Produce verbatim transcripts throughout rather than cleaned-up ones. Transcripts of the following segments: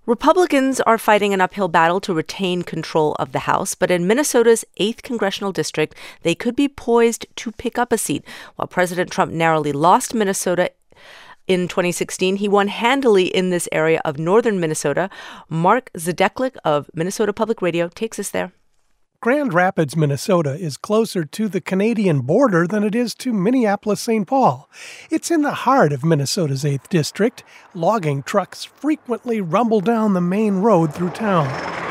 Republicans are fighting an uphill battle to retain control of the House, but in Minnesota's eighth congressional district, they could be poised to pick up a seat. While President Trump narrowly lost Minnesota in twenty sixteen, he won handily in this area of northern Minnesota. Mark Zadeklik of Minnesota Public Radio takes us there. Grand Rapids, Minnesota is closer to the Canadian border than it is to Minneapolis-Saint Paul. It's in the heart of Minnesota's eighth District. Logging trucks frequently rumble down the main road through town.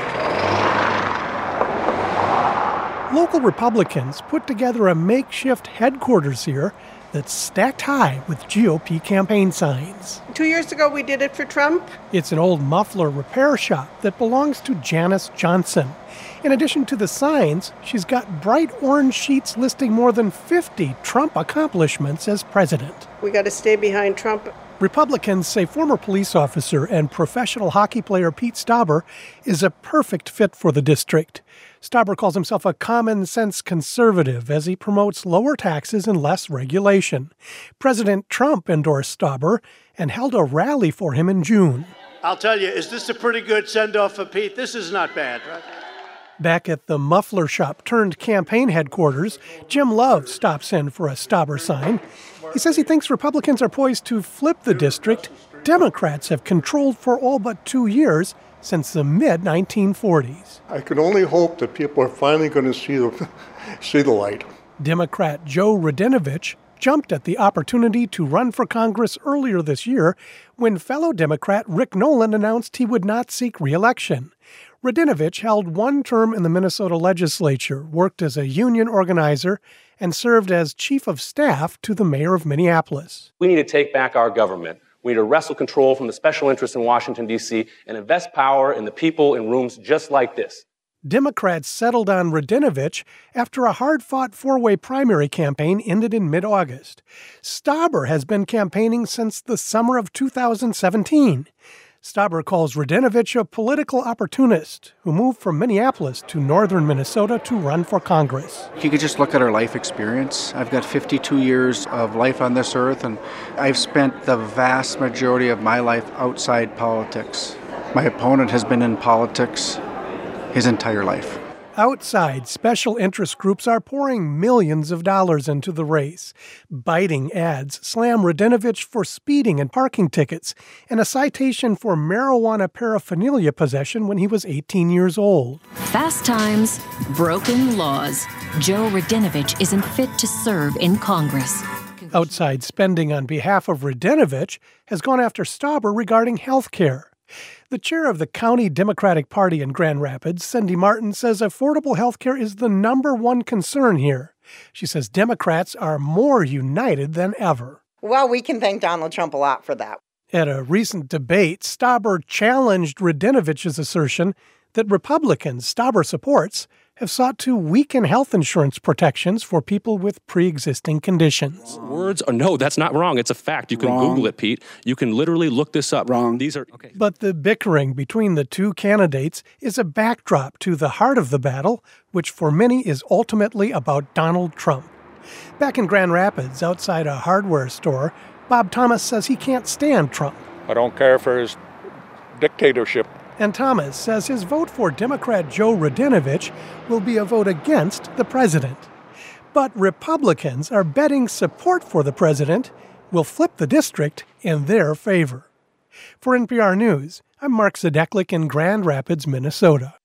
Local Republicans put together a makeshift headquarters here that's stacked high with G O P campaign signs. Two years ago, we did it for Trump. It's an old muffler repair shop that belongs to Janice Johnson. In addition to the signs, she's got bright orange sheets listing more than fifty Trump accomplishments as president. We got to stay behind Trump. Republicans say former police officer and professional hockey player Pete Stauber is a perfect fit for the district. Stauber calls himself a common-sense conservative as he promotes lower taxes and less regulation. President Trump endorsed Stauber and held a rally for him in June. I'll tell you, is this a pretty good send-off for Pete? This is not bad, right? Back at the muffler shop turned campaign headquarters, Jim Love stops in for a Stauber sign. He says he thinks Republicans are poised to flip the district. Democrats have controlled for all but two years since the mid nineteen forties. I can only hope that people are finally going to see the, see the light. Democrat Joe Radinovich jumped at the opportunity to run for Congress earlier this year when fellow Democrat Rick Nolan announced he would not seek re-election. Radinovich held one term in the Minnesota legislature, worked as a union organizer, and served as chief of staff to the mayor of Minneapolis. We need to take back our government. We need to wrestle control from the special interests in Washington, D C, and invest power in the people in rooms just like this. Democrats settled on Radinovich after a hard-fought four-way primary campaign ended in mid-August. Stauber has been campaigning since the summer of two thousand seventeen. Stauber calls Radinovich a political opportunist who moved from Minneapolis to northern Minnesota to run for Congress. You could just look at our life experience. I've got fifty-two years of life on this earth, and I've spent the vast majority of my life outside politics. My opponent has been in politics his entire life. Outside, special interest groups are pouring millions of dollars into the race. Biting ads slam Radinovich for speeding and parking tickets, and a citation for marijuana paraphernalia possession when he was eighteen years old. Fast times, broken laws. Joe Radinovich isn't fit to serve in Congress. Outside spending on behalf of Radinovich has gone after Stauber regarding health care. The chair of the County Democratic Party in Grand Rapids, Cindy Martin, says affordable health care is the number one concern here. She says Democrats are more united than ever. Well, we can thank Donald Trump a lot for that. At a recent debate, Stauber challenged Radinovich's assertion that Republicans Stauber supports have sought to weaken health insurance protections for people with pre-existing conditions. Words are no, that's not wrong. It's a fact. You can Wrong. Google it, Pete. You can literally look this up. Wrong. These are okay. But the bickering between the two candidates is a backdrop to the heart of the battle, which for many is ultimately about Donald Trump. Back in Grand Rapids, outside a hardware store, Bob Thomas says he can't stand Trump. I don't care for his dictatorship. And Thomas says his vote for Democrat Joe Radinovich will be a vote against the president. But Republicans are betting support for the president will flip the district in their favor. For N P R News, I'm Mark Zadeklik in Grand Rapids, Minnesota.